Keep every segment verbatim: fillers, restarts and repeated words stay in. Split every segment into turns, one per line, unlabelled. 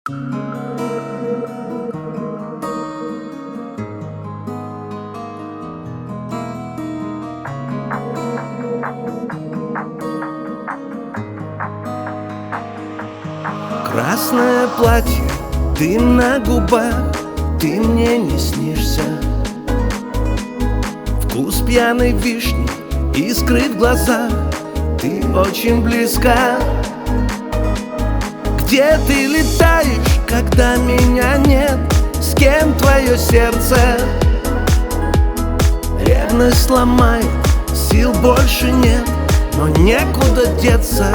Красное платье, ты на губах, ты мне не снишься. Вкус пьяной вишни, искры в глазах, ты очень близка. Где ты летаешь, когда меня нет? С кем твое сердце? Ревность сломает, сил больше нет, но некуда деться.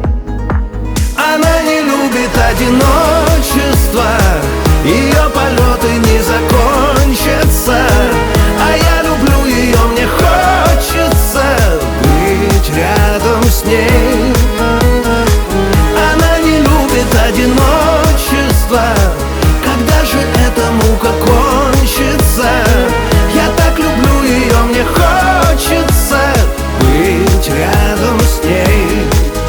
Она не любит одиночество, ее полеты не закончатся. А я люблю ее, мне хочется быть рядом с ней. Она не любит одиночество, когда же эта мука кончится? Я так люблю ее, мне хочется быть рядом с ней.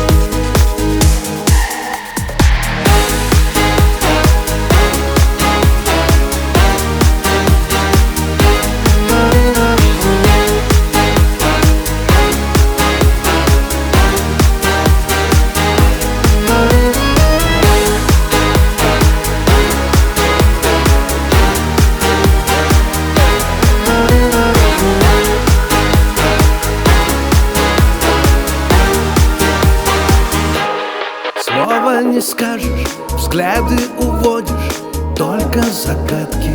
Слова не скажешь, взгляды уводишь, только загадки.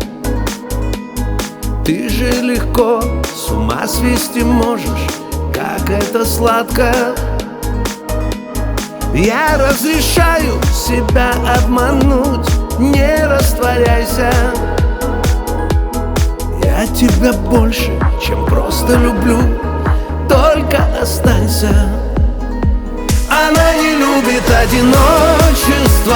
Ты же легко с ума свести можешь, как это сладко. Я разрешаю себя обмануть, не растворяйся. Я тебя больше, чем просто люблю, только останься. Она не любит одиночество,